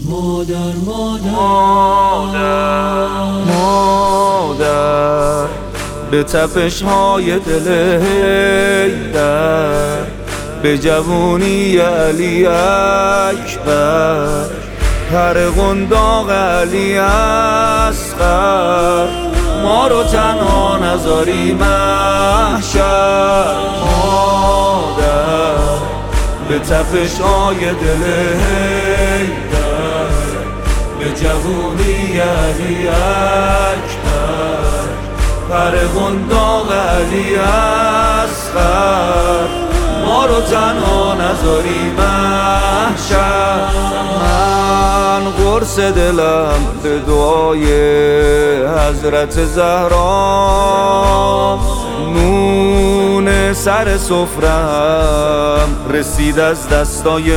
مادر به تپش های دل حیدر، به جوونی علی اکبر، پر قنداق علی اصغر، ما رو تنها نذاری محشر. مادر به تپش های دل حیدر، به جوونی علی اکبر، پر قنداق علی اصغر، ما رو تنها نذاری محشر. من قرص دلم به دعای حضرت زهرا، نون سر سفرم رسید از دستای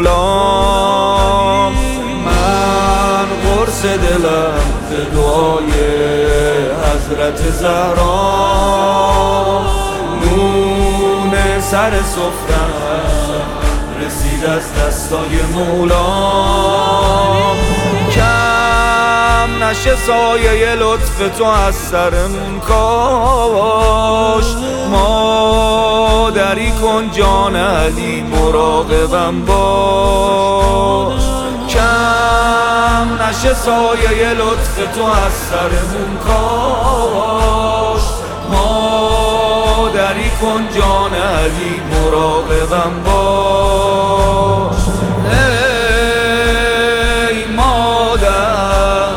مولا. من قرص دلم به دعای حضرت زهرا، نون سر سفرم رسید از دستای مولا. کم نشه سایه لطف تو از سرمون کاشت، مادری کن جان علی مراقبم باش. کم نشه سایه لطف تو از سرمون کاشت، مادری کن جان علی مراقبم باش. ای مادر،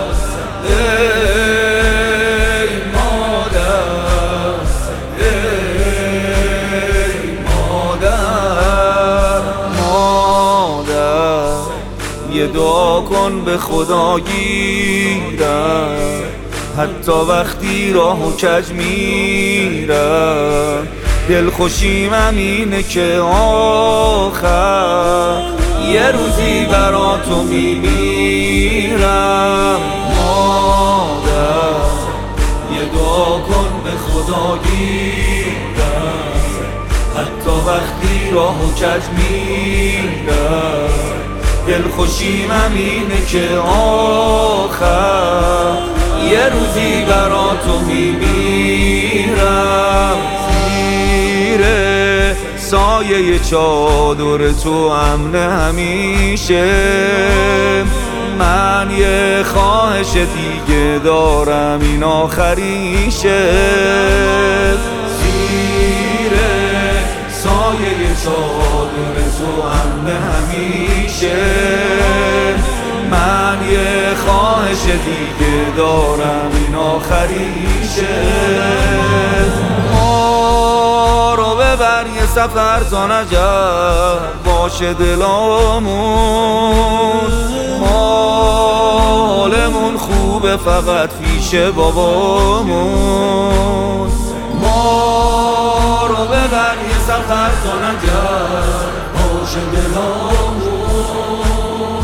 ای مادر، ای مادر. مادر یه دعا کن به خدا گیرم، حتی وقتی راهو کج میرم. دلخوشیم همینه که آخر یه روزی برا تو میمیرم. مادر یه دعا کن به خدا گیرم، حتی وقتی راهو کج میرم. دلخوشیم همینه که آخر یه روزی برا تو میمیرم. زیر سایه چادر تو امن همیشه، من یه خواهش دیگه دارم این آخریشه. زیر سایه چادر تو امن همیشه، من یه خواهش دیگه دارم این آخریشه. ما رو ببر یه سفر تا نجف باشه دلامون، حالمون خوبه فقط پیش بابامون. ما رو ببر یه سفر تا نجف باشه دلامون،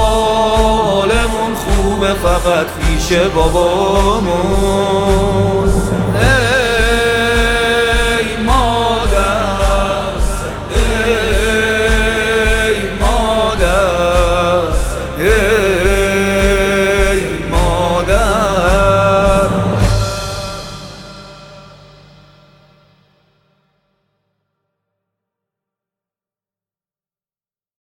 حالمون خوبه فقط پیش بابامون.